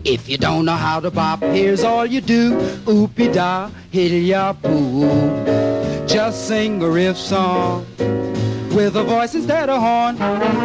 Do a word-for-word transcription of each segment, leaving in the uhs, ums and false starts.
If you don't know how to bop, here's all you do. Oopie-da, hiddy-ya-poo. Just sing a riff song with a voice instead of horn.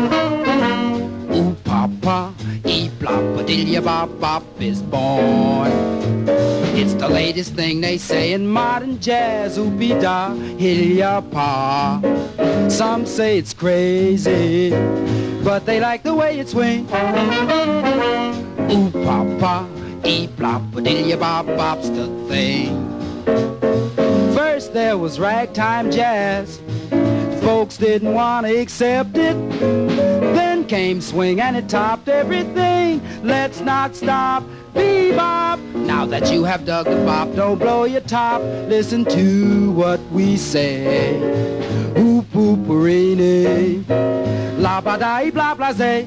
Ooh-papa, ee-plop-a-dilly-bop-bop is born. It's the latest thing they say in modern jazz. Oopie-da, hiddy-ya-pa. Some say it's crazy, but they like the way it swings. Ooh, papa, ee-plop-a-dilly-bop-bop's the thing. First there was ragtime jazz. Folks didn't want to accept it. Then came swing and it topped everything. Let's not stop, bebop. Now that you have dug the bop, don't blow your top. Listen to what we say. Oop-ooperini, la-ba-da-ee-blah-blah-zay.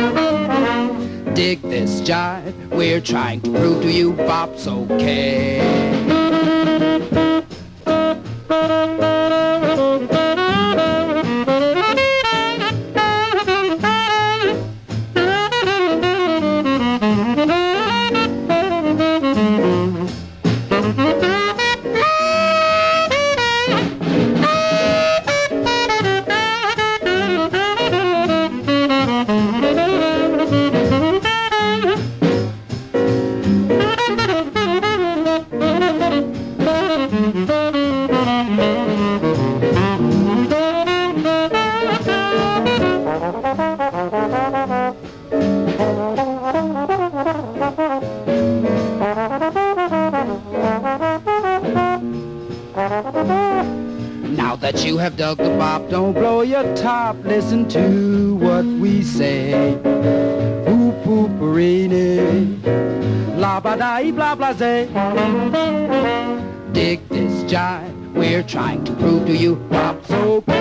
Dig this jive, we're trying to prove to you bop's okay. Now that you have dug the bop, don't blow your top. Listen to what we say. Oop-ooperini, la-ba-da-ee-blah-blah-zay. Dig this jive, we're trying to prove to you bop's okay.